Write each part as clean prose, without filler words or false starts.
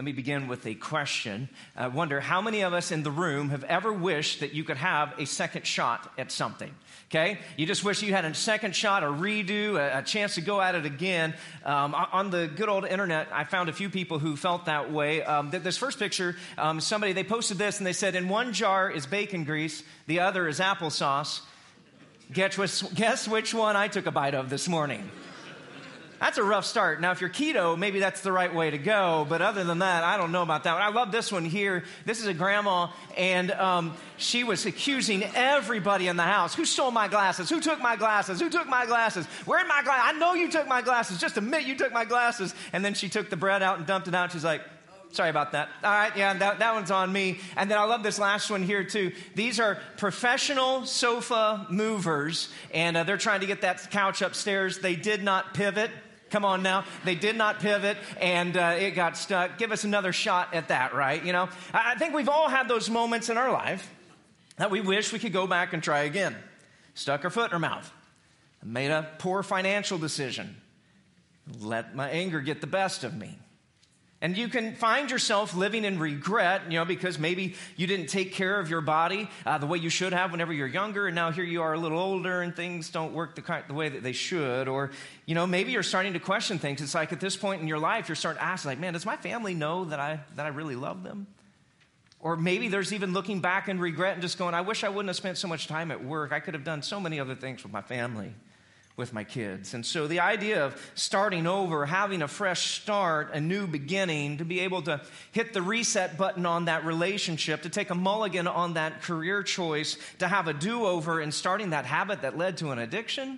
me begin with a question. I wonder how many of us in the room have ever wished that you could have a second shot at something? Okay? You just wish you had a second shot, a redo, a chance to go at it again. On the good old internet, I found a few people who felt that way. This first picture, they posted this and they said, in one jar is bacon grease, the other is applesauce. Guess which one I took a bite of this morning? That's a rough start. Now, if you're keto, maybe that's the right way to go. But other than that, I don't know about that one. I love this one here. This is a grandma, and she was accusing everybody in the house. Who stole my glasses? Who took my glasses? Who took my glasses? Where are my glasses? I know you took my glasses. Just admit you took my glasses. And then she took the bread out and dumped it out. She's like, sorry about that. All right, yeah, that one's on me. And then I love this last one here, too. These are professional sofa movers, and they're trying to get that couch upstairs. They did not pivot. Come on now. They did not pivot, and it got stuck. Give us another shot at that, right? You know, I think we've all had those moments in our life that we wish we could go back and try again. Stuck our foot in our mouth. Made a poor financial decision. Let my anger get the best of me. And you can find yourself living in regret, because maybe you didn't take care of your body the way you should have whenever you're younger, and now here you are a little older and things don't work the way that they should. Or, maybe you're starting to question things. It's like at this point in your life, you're starting to ask, like, man, does my family know that I really love them? Or maybe there's even looking back and regret and just going, I wish I wouldn't have spent so much time at work. I could have done so many other things with my family, with my kids. And so the idea of starting over, having a fresh start, a new beginning, to be able to hit the reset button on that relationship, to take a mulligan on that career choice, to have a do-over in starting that habit that led to an addiction,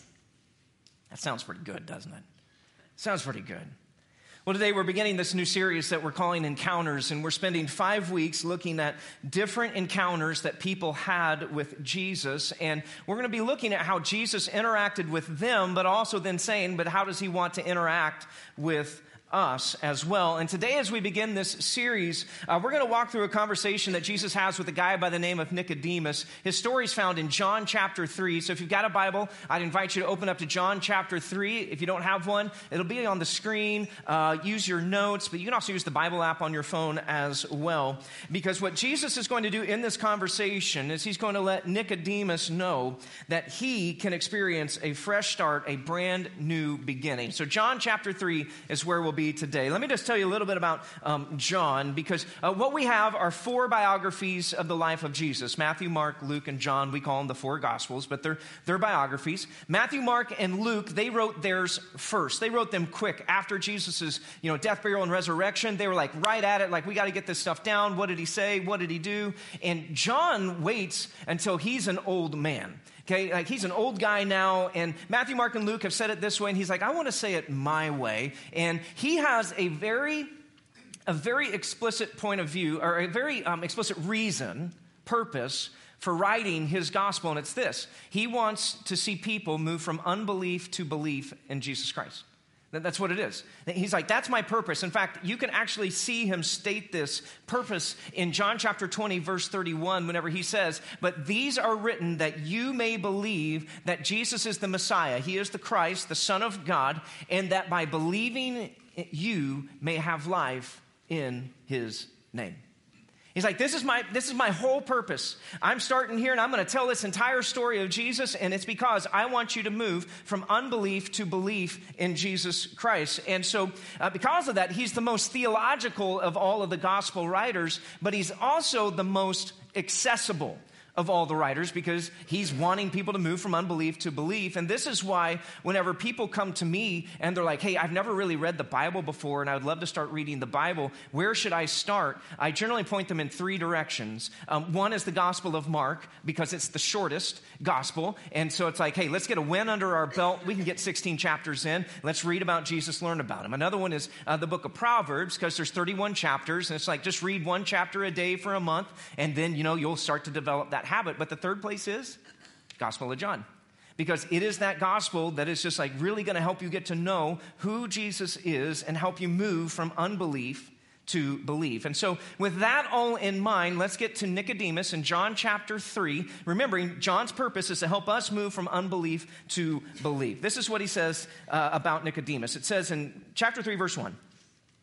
that sounds pretty good, doesn't it? Sounds pretty good. Well, today we're beginning this new series that we're calling Encounters, and we're spending 5 weeks looking at different encounters that people had with Jesus. And we're going to be looking at how Jesus interacted with them, but also then saying, but how does he want to interact with us as well? And today, as we begin this series, we're going to walk through a conversation that Jesus has with a guy by the name of Nicodemus. His story is found in John chapter 3. So if you've got a Bible, I'd invite you to open up to John chapter 3. If you don't have one, it'll be on the screen. Use your notes, but you can also use the Bible app on your phone as well. Because what Jesus is going to do in this conversation is he's going to let Nicodemus know that he can experience a fresh start, a brand new beginning. So John chapter 3 is where we'll be today. Let me just tell you a little bit about John, because what we have are 4 biographies of the life of Jesus. Matthew, Mark, Luke, and John. We call them the 4 Gospels, but they're biographies. Matthew, Mark, and Luke, they wrote theirs first. They wrote them quick after Jesus' death, burial, and resurrection. They were like right at it, like we got to get this stuff down. What did he say? What did he do? And John waits until he's an old man. Okay, like he's an old guy now, and Matthew, Mark, and Luke have said it this way, and he's like, I want to say it my way. And he has a very explicit point of view, or a very explicit reason, purpose for writing his gospel, and it's this. He wants to see people move from unbelief to belief in Jesus Christ. That's what it is. He's like, that's my purpose. In fact, you can actually see him state this purpose in John chapter 20, verse 31, whenever he says, but these are written that you may believe that Jesus is the Messiah. He is the Christ, the Son of God, and that by believing you may have life in his name. He's like, this is my whole purpose. I'm starting here, and I'm going to tell this entire story of Jesus, and it's because I want you to move from unbelief to belief in Jesus Christ. And so because of that, he's the most theological of all of the gospel writers, but he's also the most accessible of all the writers, because he's wanting people to move from unbelief to belief. And this is why whenever people come to me and they're like, hey, I've never really read the Bible before and I would love to start reading the Bible, where should I start? I generally point them in 3 directions. One is the Gospel of Mark, because it's the shortest gospel. And so it's like, hey, let's get a win under our belt. We can get 16 chapters in. Let's read about Jesus, learn about him. Another one is the book of Proverbs, because there's 31 chapters. And it's like, just read 1 chapter a day for a month. And then, you'll start to develop that habit. But the third place is Gospel of John, because it is that gospel that is just like really going to help you get to know who Jesus is and help you move from unbelief to belief. And so with that all in mind, let's get to Nicodemus in John chapter 3. Remembering, John's purpose is to help us move from unbelief to belief. This is what he says about Nicodemus. It says in chapter 3, verse 1,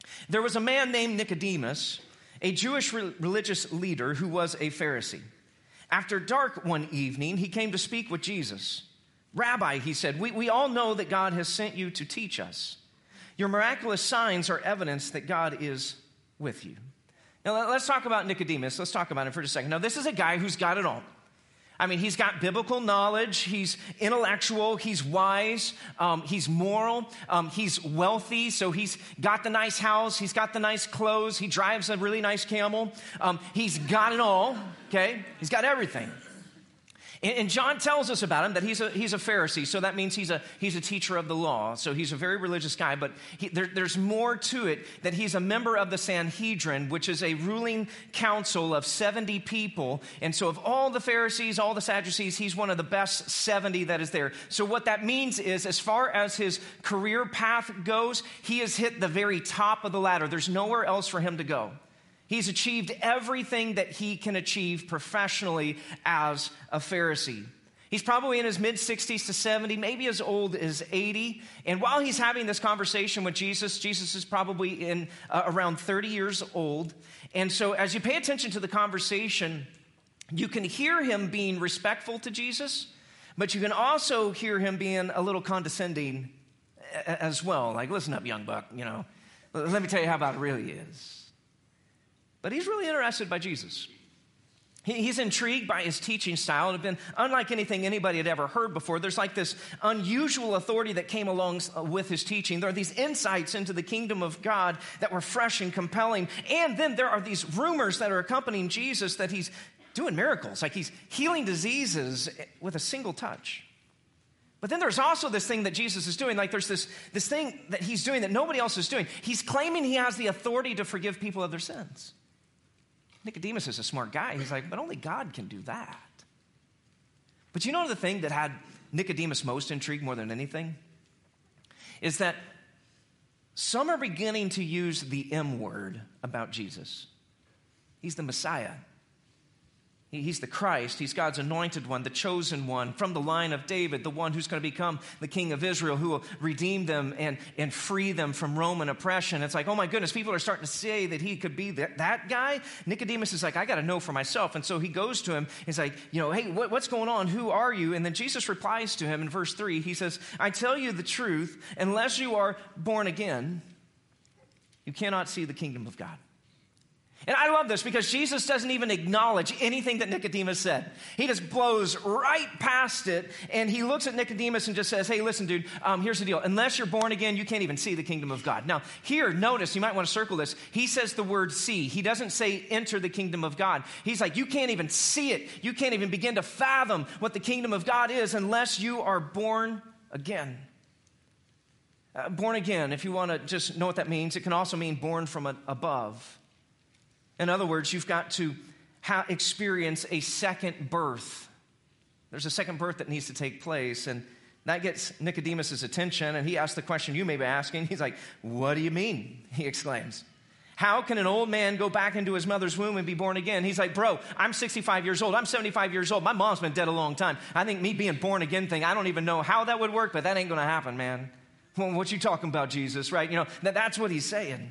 There was a man named Nicodemus, a Jewish religious leader who was a Pharisee. After dark one evening, he came to speak with Jesus. Rabbi, he said, we all know that God has sent you to teach us. Your miraculous signs are evidence that God is with you. Now, let's talk about Nicodemus. Let's talk about him for just a second. Now, this is a guy who's got it all. I mean, he's got biblical knowledge, he's intellectual, he's wise, he's moral, he's wealthy, so he's got the nice house, he's got the nice clothes, he drives a really nice camel. He's got it all, okay? He's got everything. And John tells us about him that he's a Pharisee, so that means he's a teacher of the law. So he's a very religious guy, but there's more to it, that he's a member of the Sanhedrin, which is a ruling council of 70 people. And so of all the Pharisees, all the Sadducees, he's one of the best 70 that is there. So what that means is, as far as his career path goes, he has hit the very top of the ladder. There's nowhere else for him to go. He's achieved everything that he can achieve professionally as a Pharisee. He's probably in his mid-60s to 70, maybe as old as 80. And while he's having this conversation with Jesus, Jesus is probably in around 30 years old. And so as you pay attention to the conversation, you can hear him being respectful to Jesus, but you can also hear him being a little condescending as well. Like, listen up, young buck, let me tell you how about it really is. But he's really interested by Jesus. He's intrigued by his teaching style. It had been unlike anything anybody had ever heard before. There's like this unusual authority that came along with his teaching. There are these insights into the kingdom of God that were fresh and compelling. And then there are these rumors that are accompanying Jesus that he's doing miracles, like he's healing diseases with a single touch. But then there's also this thing that Jesus is doing. Like there's this thing that he's doing that nobody else is doing. He's claiming he has the authority to forgive people of their sins. Nicodemus is a smart guy. He's like, but only God can do that. But you know the thing that had Nicodemus most intrigued more than anything? Is that some are beginning to use the M word about Jesus. He's the Messiah. He's the Christ. He's God's anointed one, the chosen one from the line of David, the one who's going to become the king of Israel, who will redeem them and free them from Roman oppression. It's like, oh my goodness, people are starting to say that he could be that guy. Nicodemus is like, I got to know for myself. And so he goes to him. He's like, hey, what's going on? Who are you? And then Jesus replies to him in verse 3. He says, I tell you the truth, unless you are born again, you cannot see the kingdom of God. And I love this because Jesus doesn't even acknowledge anything that Nicodemus said. He just blows right past it, and he looks at Nicodemus and just says, hey, listen, dude, here's the deal. Unless you're born again, you can't even see the kingdom of God. Now, here, notice, you might want to circle this. He says the word see. He doesn't say enter the kingdom of God. He's like, you can't even see it. You can't even begin to fathom what the kingdom of God is unless you are born again. Born again, if you want to just know what that means, it can also mean born from above. In other words, you've got to experience a second birth. There's a second birth that needs to take place, and that gets Nicodemus' attention, and he asks the question you may be asking. He's like, what do you mean? He exclaims. How can an old man go back into his mother's womb and be born again? He's like, bro, I'm 65 years old. I'm 75 years old. My mom's been dead a long time. I think me being born again thing, I don't even know how that would work, but that ain't going to happen, man. Well, what you talking about, Jesus, right? That's what he's saying.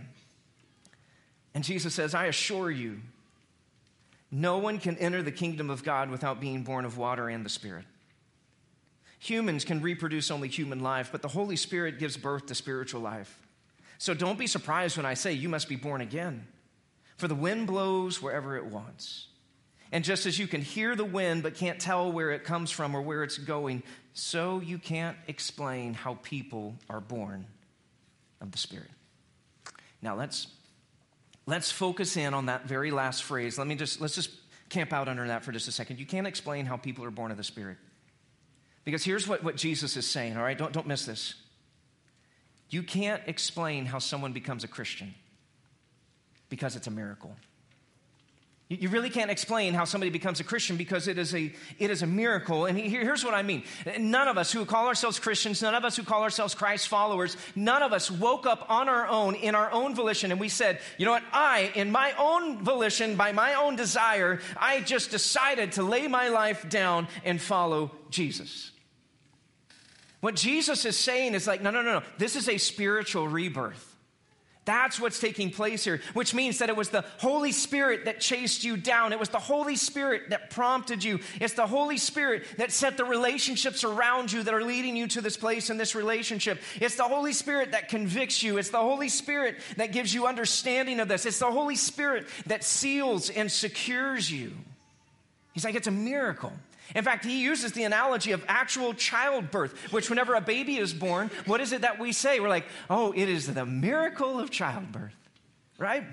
And Jesus says, I assure you, no one can enter the kingdom of God without being born of water and the Spirit. Humans can reproduce only human life, but the Holy Spirit gives birth to spiritual life. So don't be surprised when I say you must be born again. For the wind blows wherever it wants. And just as you can hear the wind but can't tell where it comes from or where it's going, so you can't explain how people are born of the Spirit. Now let's focus in on that very last phrase. Let's just camp out under that for just a second. You can't explain how people are born of the Spirit. Because here's what Jesus is saying, all right? Don't miss this. You can't explain how someone becomes a Christian because it's a miracle. You really can't explain how somebody becomes a Christian because it is a miracle. And here's what I mean. None of us who call ourselves Christians, none of us who call ourselves Christ followers, none of us woke up on our own, in our own volition, and we said, you know what, in my own volition, by my own desire, I just decided to lay my life down and follow Jesus. What Jesus is saying is like, no. This is a spiritual rebirth. That's what's taking place here, which means that it was the Holy Spirit that chased you down. It was the Holy Spirit that prompted you. It's the Holy Spirit that set the relationships around you that are leading you to this place in this relationship. It's the Holy Spirit that convicts you. It's the Holy Spirit that gives you understanding of this. It's the Holy Spirit that seals and secures you. He's like, it's a miracle. In fact, he uses the analogy of actual childbirth, which whenever a baby is born, what is it that we say? We're like, oh, it is the miracle of childbirth, right?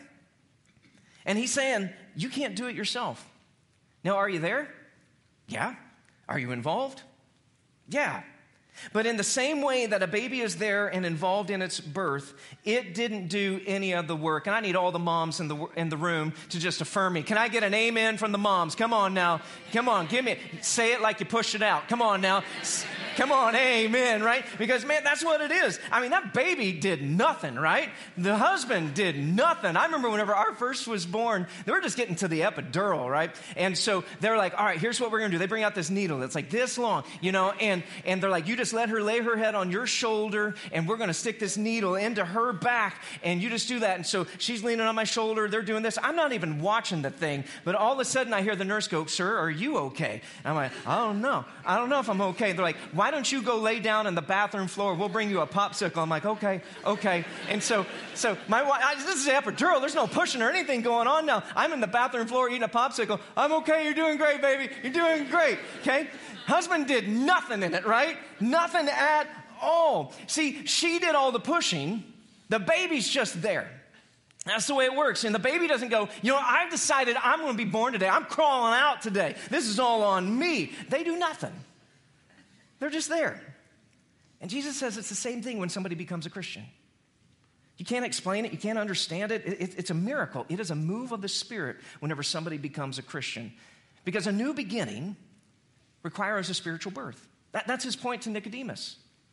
And he's saying, you can't do it yourself. Now, are you there? Yeah. Are you involved? Yeah. But in the same way that a baby is there and involved in its birth, it didn't do any of the work. And I need all the moms in the room to just affirm me. Can I get an amen from the moms? Come on now. Come on, give me, say it like you pushed it out. Come on now. Come on, amen, right? Because, man, that's what it is. I mean, that baby did nothing, right? The husband did nothing. I remember whenever our first was born, they were just getting to the epidural, right? And so they're like, all right, here's what we're going to do. They bring out this needle that's like this long, and they're like, you just let her lay her head on your shoulder, and we're going to stick this needle into her back, and you just do that. And so she's leaning on my shoulder. They're doing this. I'm not even watching the thing, but all of a sudden I hear the nurse go, sir, are you okay? And I'm like, I don't know. I don't know if I'm okay. They're like, why don't you go lay down in the bathroom floor? We'll bring you a popsicle. I'm like, okay. And so my wife, this is an epidural. There's no pushing or anything going on now. I'm in the bathroom floor eating a popsicle. I'm okay. You're doing great, baby. You're doing great. Okay. Husband did nothing in it, right? Nothing at all. See, she did all the pushing. The baby's just there. That's the way it works. And the baby doesn't go, I've decided I'm going to be born today. I'm crawling out today. This is all on me. They do nothing. They're just there. And Jesus says it's the same thing when somebody becomes a Christian. You can't explain it. You can't understand it. It's a miracle. It is a move of the Spirit whenever somebody becomes a Christian. Because a new beginning requires a spiritual birth. That's his point to Nicodemus.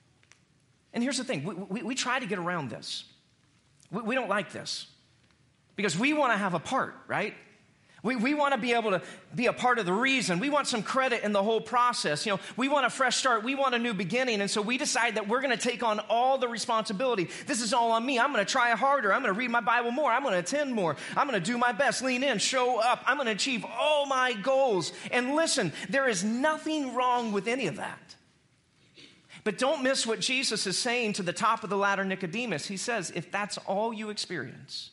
And here's the thing. We try to get around this. We don't like this. Because we want to have a part, right? We want to be able to be a part of the reason. We want some credit in the whole process. We want a fresh start. We want a new beginning. And so we decide that we're going to take on all the responsibility. This is all on me. I'm going to try harder. I'm going to read my Bible more. I'm going to attend more. I'm going to do my best, lean in, show up. I'm going to achieve all my goals. And listen, there is nothing wrong with any of that. But don't miss what Jesus is saying to the top of the ladder, Nicodemus. He says, if that's all you experience,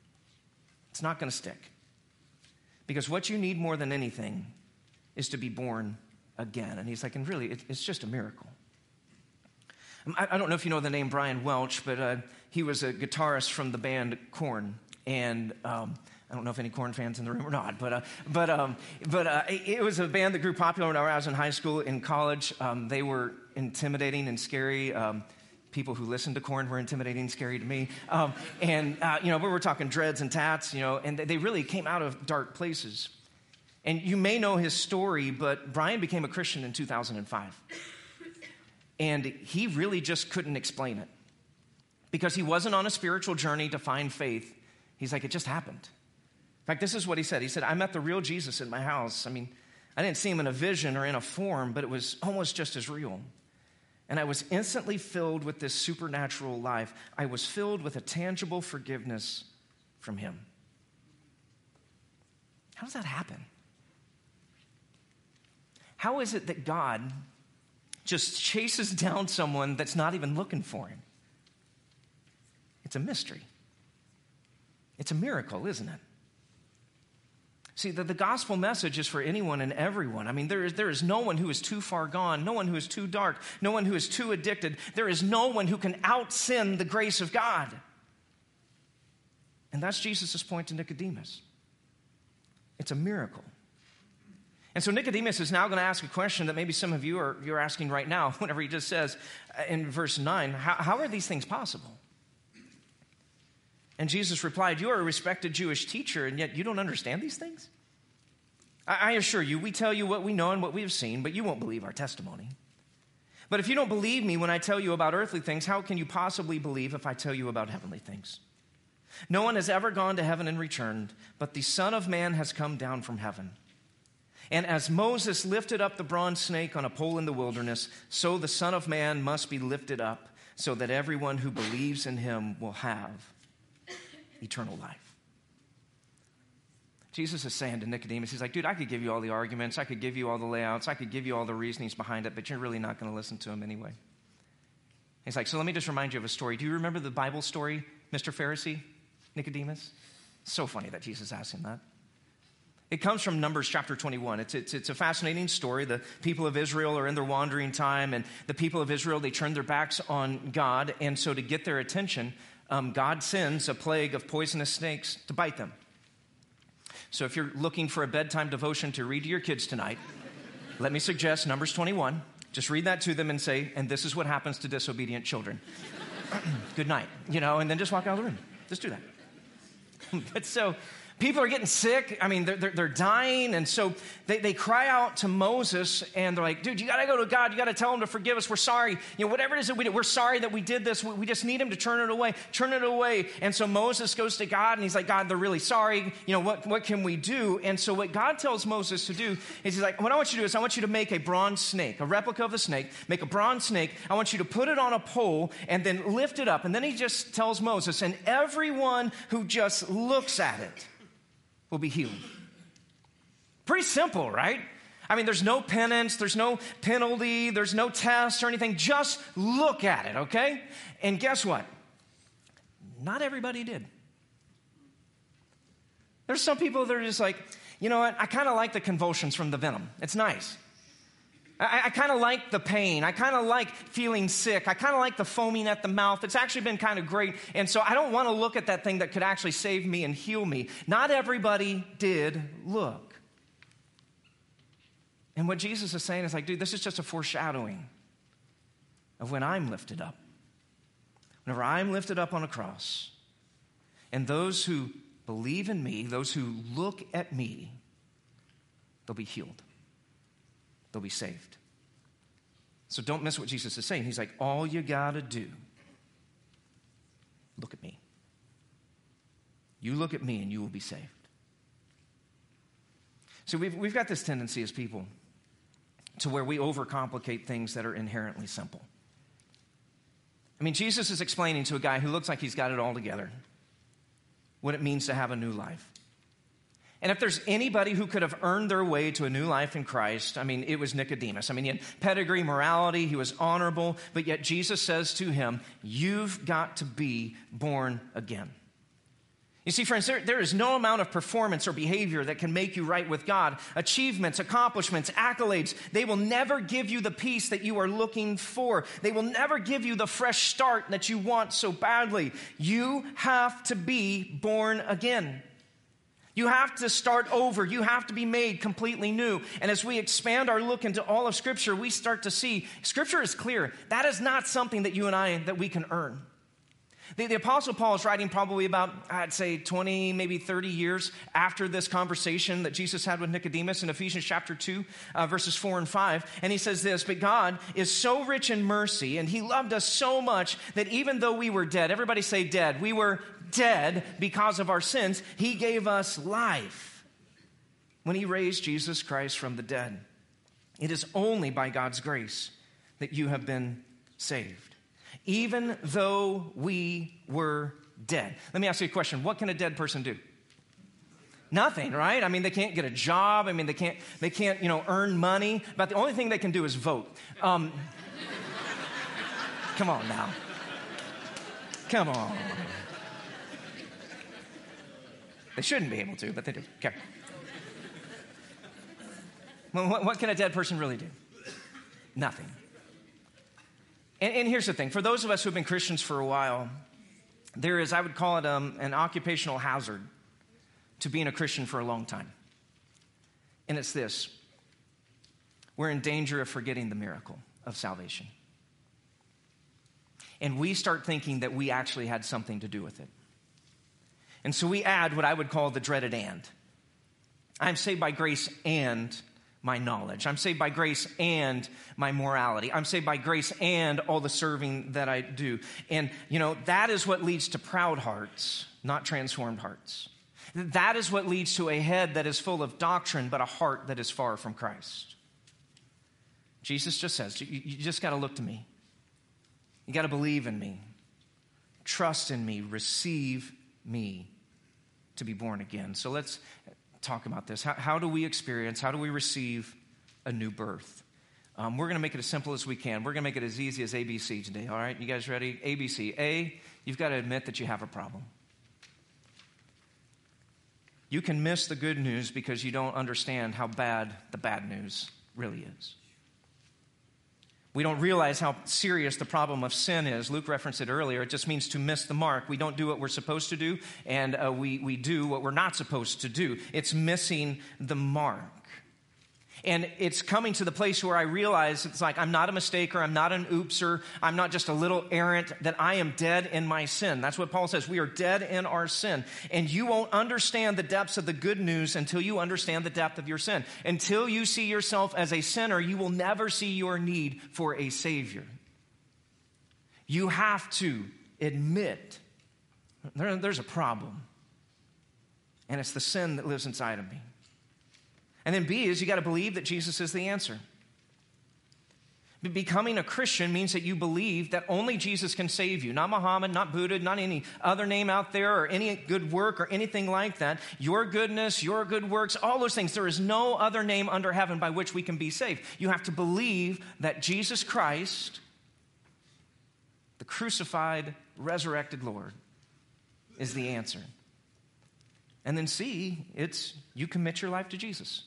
it's not going to stick. Because what you need more than anything is to be born again. And he's like, and really, it's just a miracle. I don't know if you know the name Brian Welch, but he was a guitarist from the band Korn. And I don't know if any Korn fans in the room or not, but it was a band that grew popular when I was in high school. In college, they were intimidating and scary. People who listened to Korn were intimidating, scary to me. We were talking dreads and tats, and they really came out of dark places. And you may know his story, but Brian became a Christian in 2005. And he really just couldn't explain it. Because he wasn't on a spiritual journey to find faith. He's like, it just happened. In fact, this is what he said. He said, I met the real Jesus in my house. I mean, I didn't see him in a vision or in a form, but it was almost just as real. And I was instantly filled with this supernatural life. I was filled with a tangible forgiveness from him. How does that happen? How is it that God just chases down someone that's not even looking for him? It's a mystery. It's a miracle, isn't it? See, the gospel message is for anyone and everyone. I mean, there is no one who is too far gone, no one who is too dark, no one who is too addicted. There is no one who can out-sin the grace of God. And that's Jesus' point to Nicodemus. It's a miracle. And so Nicodemus is now going to ask a question that maybe some of you're asking right now, whenever he just says in verse 9, how are these things possible? And Jesus replied, you are a respected Jewish teacher, and yet you don't understand these things? I assure you, we tell you what we know and what we have seen, but you won't believe our testimony. But if you don't believe me when I tell you about earthly things, how can you possibly believe if I tell you about heavenly things? No one has ever gone to heaven and returned, but the Son of Man has come down from heaven. And as Moses lifted up the bronze snake on a pole in the wilderness, so the Son of Man must be lifted up, so that everyone who believes in him will have eternal life. Jesus is saying to Nicodemus, he's like, dude, I could give you all the arguments. I could give you all the layouts. I could give you all the reasonings behind it, but you're really not going to listen to him anyway. He's like, so let me just remind you of a story. Do you remember the Bible story, Mr. Pharisee, Nicodemus? So funny that Jesus asked him that. It comes from Numbers chapter 21. It's a fascinating story. The people of Israel are in their wandering time, and the people of Israel, they turn their backs on God, and so to get their attention, God sends a plague of poisonous snakes to bite them. So if you're looking for a bedtime devotion to read to your kids tonight, let me suggest Numbers 21. Just read that to them and say, and this is what happens to disobedient children. Good night, and then just walk out of the room. Just do that. But so people are getting sick. I mean, they're dying. And so they cry out to Moses, and they're like, dude, you got to go to God. You got to tell him to forgive us. We're sorry. Whatever it is that we did, we're sorry that we did this. We just need him to turn it away. Turn it away. And so Moses goes to God, and he's like, God, they're really sorry. What can we do? And so what God tells Moses to do is he's like, what I want you to do is I want you to make a bronze snake, a replica of the snake. Make a bronze snake. I want you to put it on a pole and then lift it up. And then he just tells Moses, and everyone who just looks at it will be healed. Pretty simple, right? I mean, there's no penance, there's no penalty, there's no test or anything. Just look at it, okay? And guess what? Not everybody did. There's some people that are just like, you know what? I kind of like the convulsions from the venom. It's nice. I kind of like the pain. I kind of like feeling sick. I kind of like the foaming at the mouth. It's actually been kind of great. And so I don't want to look at that thing that could actually save me and heal me. Not everybody did look. And what Jesus is saying is like, dude, this is just a foreshadowing of when I'm lifted up. Whenever I'm lifted up on a cross, and those who believe in me, those who look at me, they'll be healed. They'll be saved. So don't miss what Jesus is saying. He's like, all you got to do, look at me. You look at me and you will be saved. So we've got this tendency as people to where we overcomplicate things that are inherently simple. I mean, Jesus is explaining to a guy who looks like he's got it all together what it means to have a new life. And if there's anybody who could have earned their way to a new life in Christ, I mean, it was Nicodemus. I mean, he had pedigree, morality, he was honorable, but yet Jesus says to him, you've got to be born again. You see, friends, there is no amount of performance or behavior that can make you right with God. Achievements, accomplishments, accolades, they will never give you the peace that you are looking for. They will never give you the fresh start that you want so badly. You have to be born again. You have to start over. You have to be made completely new. And as we expand our look into all of Scripture, we start to see Scripture is clear. That is not something that you and I, that we can earn. The Apostle Paul is writing probably about, I'd say, 20, maybe 30 years after this conversation that Jesus had with Nicodemus in Ephesians chapter 2, verses 4 and 5. And he says this, but God is so rich in mercy, and he loved us so much that even though we were dead, everybody say dead, we were dead because of our sins, he gave us life when he raised Jesus Christ from the dead. It is only by God's grace that you have been saved. Even though we were dead. Let me ask you a question. What can a dead person do? Nothing, right? I mean, they can't get a job. I mean, they can't, earn money. But the only thing they can do is vote. Come on now. Come on. They shouldn't be able to, but they do. Okay. Well, what can a dead person really do? Nothing. And here's the thing. For those of us who have been Christians for a while, there is, I would call it an occupational hazard to being a Christian for a long time. And it's this. We're in danger of forgetting the miracle of salvation. And we start thinking that we actually had something to do with it. And so we add what I would call the dreaded and. I'm saved by grace and my knowledge. I'm saved by grace and my morality. I'm saved by grace and all the serving that I do. And, that is what leads to proud hearts, not transformed hearts. That is what leads to a head that is full of doctrine, but a heart that is far from Christ. Jesus just says, you just got to look to me. You got to believe in me. Trust in me. Receive me to be born again. So let's talk about this. How do we receive a new birth? We're going to make it as simple as we can. We're going to make it as easy as ABC today, all right? You guys ready? ABC. A, you've got to admit that you have a problem. You can miss the good news because you don't understand how bad the bad news really is. We don't realize how serious the problem of sin is. Luke referenced it earlier. It just means to miss the mark. We don't do what we're supposed to do, and we do what we're not supposed to do. It's missing the mark. And it's coming to the place where I realize it's like I'm not a mistaker, I'm not an oopser, I'm not just a little errant, that I am dead in my sin. That's what Paul says. We are dead in our sin. And you won't understand the depths of the good news until you understand the depth of your sin. Until you see yourself as a sinner, you will never see your need for a Savior. You have to admit there's a problem. And it's the sin that lives inside of me. And then B is you got to believe that Jesus is the answer. Becoming a Christian means that you believe that only Jesus can save you. Not Muhammad, not Buddha, not any other name out there or any good work or anything like that. Your goodness, your good works, all those things. There is no other name under heaven by which we can be saved. You have to believe that Jesus Christ, the crucified, resurrected Lord, is the answer. And then C, it's you commit your life to Jesus.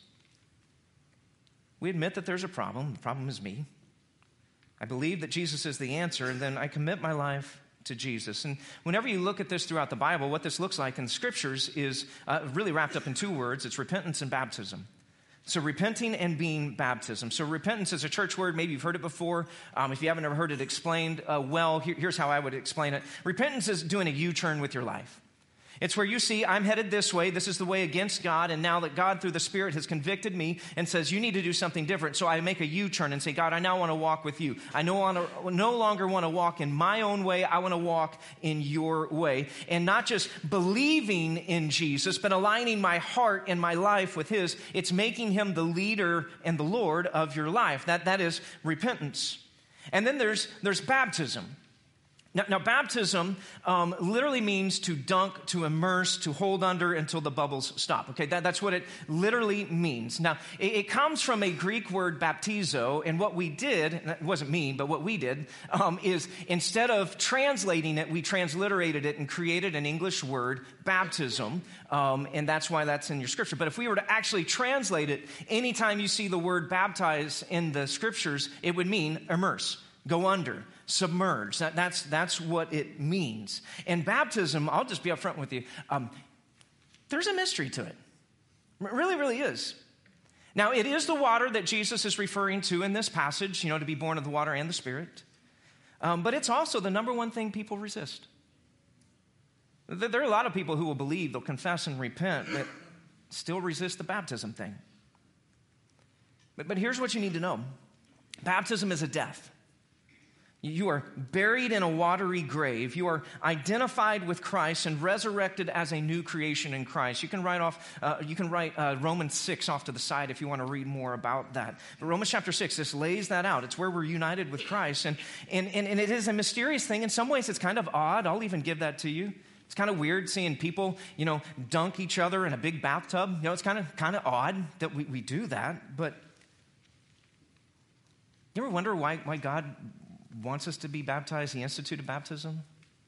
We admit that there's a problem. The problem is me. I believe that Jesus is the answer, and then I commit my life to Jesus. And whenever you look at this throughout the Bible, what this looks like in the Scriptures is really wrapped up in two words. It's repentance and baptism. So repenting and being baptism. So repentance is a church word. Maybe you've heard it before. If you haven't ever heard it explained here's how I would explain it. Repentance is doing a U-turn with your life. It's where you see, I'm headed this way. This is the way against God. And now that God, through the Spirit, has convicted me and says, you need to do something different. So I make a U-turn and say, God, I now want to walk with you. I no longer want to walk in my own way. I want to walk in your way. And not just believing in Jesus, but aligning my heart and my life with his. It's making him the leader and the Lord of your life. That is repentance. And then there's baptism. Now, baptism literally means to dunk, to immerse, to hold under until the bubbles stop. Okay, that's what it literally means. Now, it comes from a Greek word baptizo, and what we did, and it wasn't me, but what we did, is instead of translating it, we transliterated it and created an English word, baptism, and that's why that's in your scripture. But if we were to actually translate it, anytime you see the word baptize in the scriptures, it would mean immerse, go under, submerge. That's what it means. And baptism, I'll just be upfront with you, there's a mystery to it. It really, really is. Now, it is the water that Jesus is referring to in this passage, to be born of the water and the Spirit. But it's also the number one thing people resist. There are a lot of people who will believe, they'll confess and repent, but still resist the baptism thing. But here's what you need to know. Baptism is a death. You are buried in a watery grave. You are identified with Christ and resurrected as a new creation in Christ. You can write Romans 6 off to the side if you want to read more about that. But Romans chapter 6, this lays that out. It's where we're united with Christ. And it is a mysterious thing. In some ways, it's kind of odd. I'll even give that to you. It's kind of weird seeing people, dunk each other in a big bathtub. It's kind of odd that we do that. But you ever wonder why God wants us to be baptized, he instituted baptism?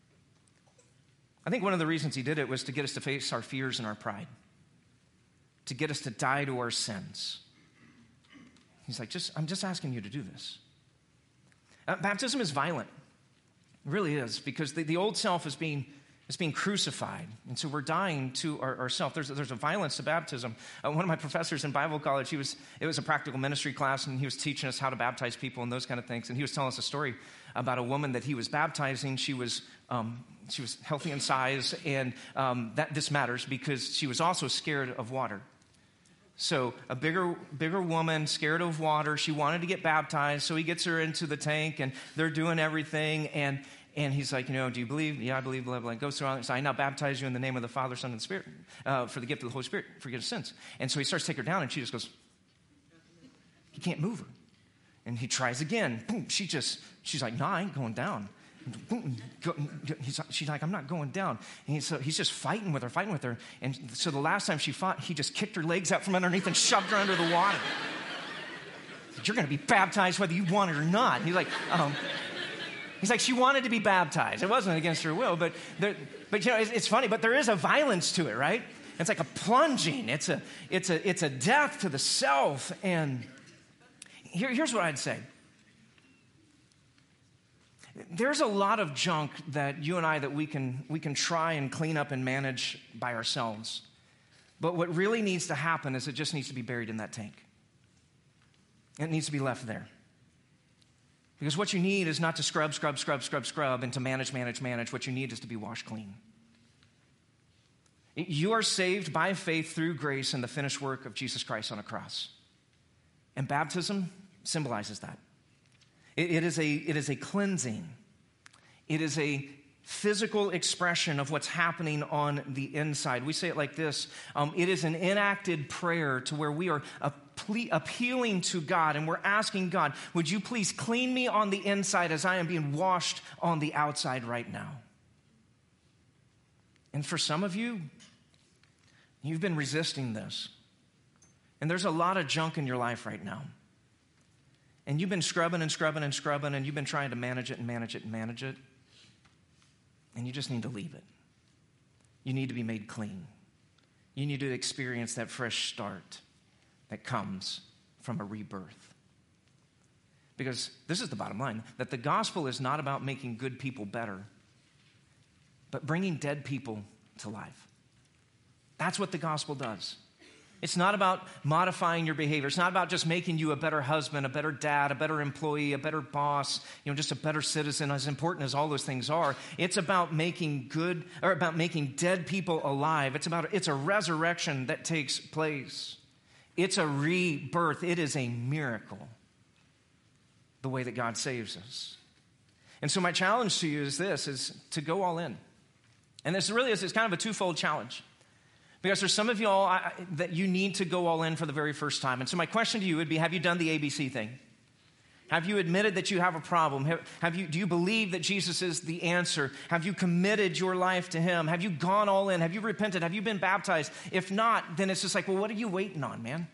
I think one of the reasons he did it was to get us to face our fears and our pride, to get us to die to our sins. He's like, I'm just asking you to do this. Baptism is violent. It really is, because the old self is being crucified. And so we're dying to ourselves. There's a violence to baptism. One of my professors in Bible college, it was a practical ministry class, and he was teaching us how to baptize people and those kind of things. And he was telling us a story about a woman that he was baptizing. She was healthy in size, and this matters because she was also scared of water. So a bigger woman, scared of water, she wanted to get baptized, so he gets her into the tank, and they're doing everything, and he's like, do you believe? Yeah, I believe, blah, blah. Goes through all that. So I now baptize you in the name of the Father, Son, and Spirit for the gift of the Holy Spirit, forgive sins. And so he starts to take her down, and she just goes, he can't move her. And he tries again. Boom, she's like, no, I ain't going down. She's like, I'm not going down. And he's just fighting with her. And so the last time she fought, he just kicked her legs out from underneath and shoved her under the water. You're going to be baptized whether you want it or not. He's like, she wanted to be baptized. It wasn't against her will, but it's funny, but there is a violence to it, right? It's like a plunging. It's a death to the self. And here's what I'd say. There's a lot of junk that you and I that we can try and clean up and manage by ourselves. But what really needs to happen is it just needs to be buried in that tank. It needs to be left there. Because what you need is not to scrub, and to manage. What you need is to be washed clean. You are saved by faith through grace in the finished work of Jesus Christ on a cross. And baptism symbolizes that. It is a cleansing. It is a physical expression of what's happening on the inside. We say it like this. It is an enacted prayer to where we are appealing to God, and we're asking God, would you please clean me on the inside as I am being washed on the outside right now? And for some of you, you've been resisting this. And there's a lot of junk in your life right now. And you've been scrubbing, and you've been trying to manage it. And you just need to leave it. You need to be made clean. You need to experience that fresh start that comes from a rebirth. Because this is the bottom line, that the gospel is not about making good people better, but bringing dead people to life. That's what the gospel does. It's not about modifying your behavior. It's not about just making you a better husband, a better dad, a better employee, a better boss, just a better citizen, as important as all those things are. It's about making dead people alive. It's a resurrection that takes place. It's a rebirth. It is a miracle, the way that God saves us. And so my challenge to you is to go all in. And this really is, it's kind of a twofold challenge. Because there's some of y'all that you need to go all in for the very first time. And so my question to you would be, have you done the ABC thing? Have you admitted that you have a problem? Do you believe that Jesus is the answer? Have you committed your life to him? Have you gone all in? Have you repented? Have you been baptized? If not, then it's just like, well, what are you waiting on, man?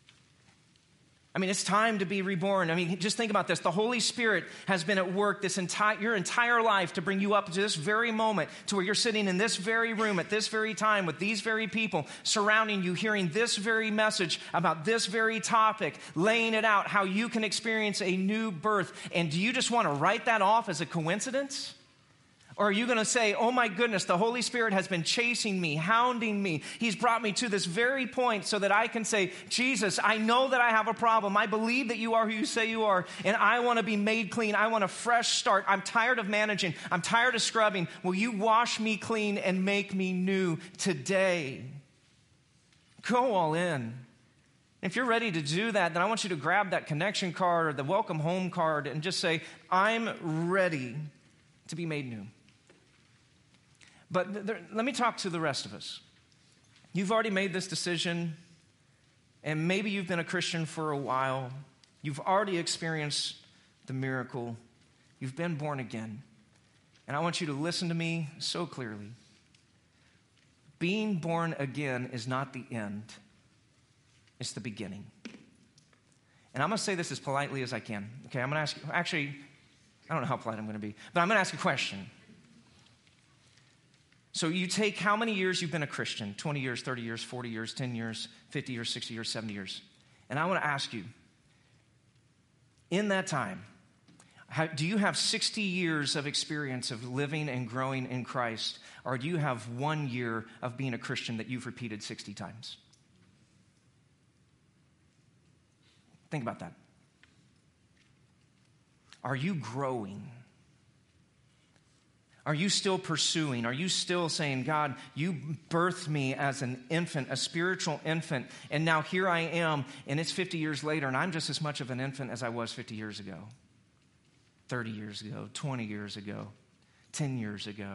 It's time to be reborn. Just think about this. The Holy Spirit has been at work your entire life to bring you up to this very moment, to where you're sitting in this very room at this very time with these very people surrounding you, hearing this very message about this very topic, laying it out, how you can experience a new birth. And do you just want to write that off as a coincidence? Or are you going to say, oh my goodness, the Holy Spirit has been chasing me, hounding me. He's brought me to this very point so that I can say, Jesus, I know that I have a problem. I believe that you are who you say you are, and I want to be made clean. I want a fresh start. I'm tired of managing. I'm tired of scrubbing. Will you wash me clean and make me new today? Go all in. If you're ready to do that, then I want you to grab that connection card or the welcome home card and just say, I'm ready to be made new. But let me talk to the rest of us. You've already made this decision, and maybe you've been a Christian for a while. You've already experienced the miracle. You've been born again. And I want you to listen to me so clearly. Being born again is not the end. It's the beginning. And I'm going to say this as politely as I can. Okay, I'm going to ask you, actually, I don't know how polite I'm going to be, but I'm going to ask a question. So you take how many years you've been a Christian, 20 years, 30 years, 40 years, 10 years, 50 years, 60 years, 70 years. And I want to ask you, in that time, do you have 60 years of experience of living and growing in Christ, or do you have 1 year of being a Christian that you've repeated 60 times? Think about that. Are you growing? Are you still pursuing? Are you still saying, God, you birthed me as an infant, a spiritual infant, and now here I am, and it's 50 years later, and I'm just as much of an infant as I was 50 years ago, 30 years ago, 20 years ago, 10 years ago.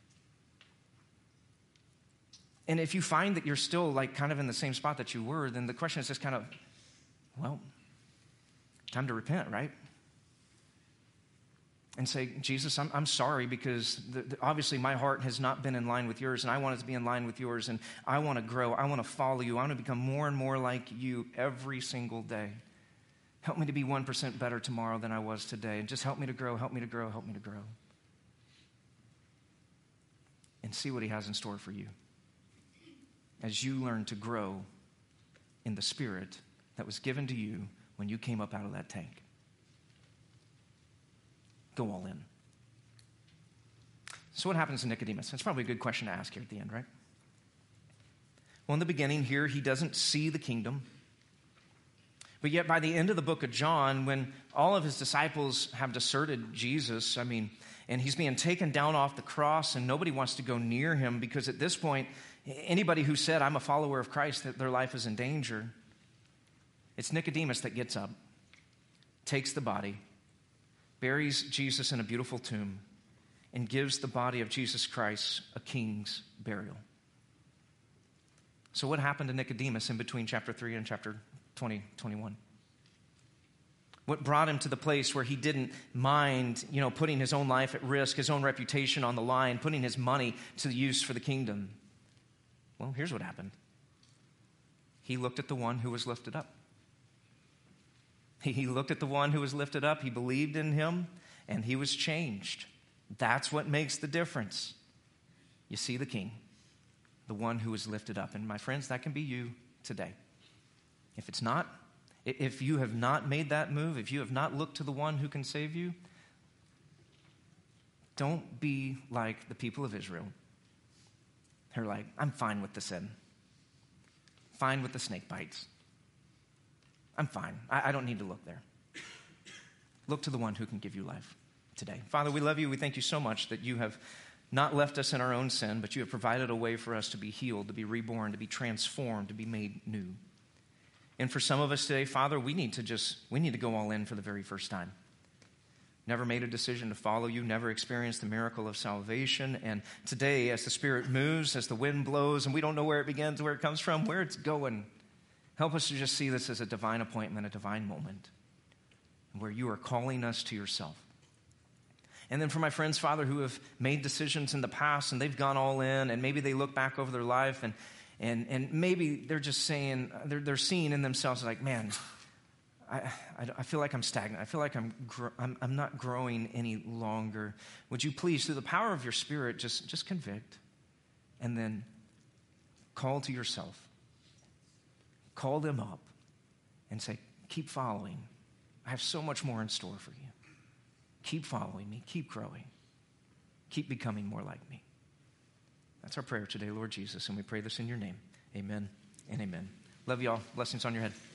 And if you find that you're still kind of in the same spot that you were, then the question is just kind of, well, time to repent, right? and say, Jesus, I'm sorry because obviously my heart has not been in line with yours, and I want it to be in line with yours, and I want to grow. I want to follow you. I want to become more and more like you every single day. Help me to be 1% better tomorrow than I was today, and just help me to grow, help me to grow, help me to grow. And see what he has in store for you as you learn to grow in the Spirit that was given to you when you came up out of that tank. Go all in. So what happens to Nicodemus? That's probably a good question to ask here at the end, right? Well, in the beginning here, he doesn't see the kingdom. But yet by the end of the book of John, when all of his disciples have deserted Jesus, and he's being taken down off the cross and nobody wants to go near him because at this point, anybody who said, I'm a follower of Christ, that their life is in danger, it's Nicodemus that gets up, takes the body, buries Jesus in a beautiful tomb, and gives the body of Jesus Christ a king's burial. So what happened to Nicodemus in between chapter 3 and chapter 21? What brought him to the place where he didn't mind, putting his own life at risk, his own reputation on the line, putting his money to use for the kingdom? Well, here's what happened. He looked at the one who was lifted up. He looked at the one who was lifted up. He believed in him, and he was changed. That's what makes the difference. You see the King, the one who was lifted up. And my friends, that can be you today. If it's not, if you have not made that move, if you have not looked to the one who can save you, don't be like the people of Israel. They're like, I'm fine with the sin. Fine with the snake bites. I'm fine. I don't need to look there. Look to the one who can give you life today. Father, we love you. We thank you so much that you have not left us in our own sin, but you have provided a way for us to be healed, to be reborn, to be transformed, to be made new. And for some of us today, Father, we need to go all in for the very first time. Never made a decision to follow you, never experienced the miracle of salvation. And today, as the Spirit moves, as the wind blows, and we don't know where it begins, where it comes from, where it's going, help us to just see this as a divine appointment, a divine moment, where you are calling us to yourself. And then for my friends, Father, who have made decisions in the past, and they've gone all in, and maybe they look back over their life, and maybe they're just saying, they're seeing in themselves like, man, I feel like I'm stagnant. I feel like I'm not growing any longer. Would you please, through the power of your Spirit, just convict and then call to yourself. Call them up and say, keep following. I have so much more in store for you. Keep following me. Keep growing. Keep becoming more like me. That's our prayer today, Lord Jesus, and we pray this in your name. Amen and amen. Love you all. Blessings on your head.